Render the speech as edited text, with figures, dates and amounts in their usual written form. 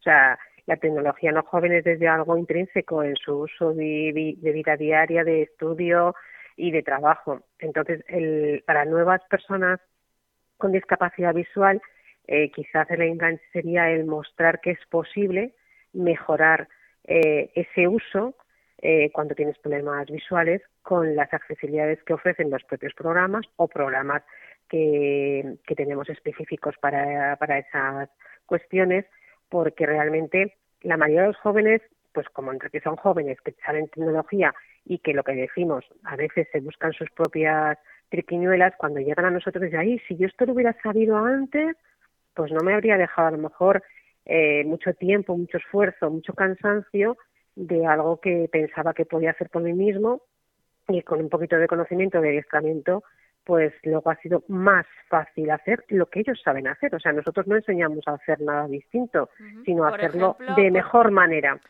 sea, la tecnología en los jóvenes desde algo intrínseco en su uso de vida diaria, de estudio y de trabajo. Entonces, para nuevas personas con discapacidad visual, quizás el enganche sería el mostrar que es posible mejorar ese uso cuando tienes problemas visuales con las accesibilidades que ofrecen los propios programas o programas que tenemos específicos para esas cuestiones, porque realmente la mayoría de los jóvenes, pues como entre que son jóvenes que saben tecnología y que lo que decimos, a veces se buscan sus propias triquiñuelas, cuando llegan a nosotros desde ahí, si yo esto lo hubiera sabido antes, pues no me habría dejado a lo mejor mucho tiempo, mucho esfuerzo, mucho cansancio de algo que pensaba que podía hacer por mí mismo, y con un poquito de conocimiento, de adiestramiento, pues luego ha sido más fácil hacer lo que ellos saben hacer. O sea, nosotros no enseñamos a hacer nada distinto, sino a Por hacerlo ejemplo, de mejor manera.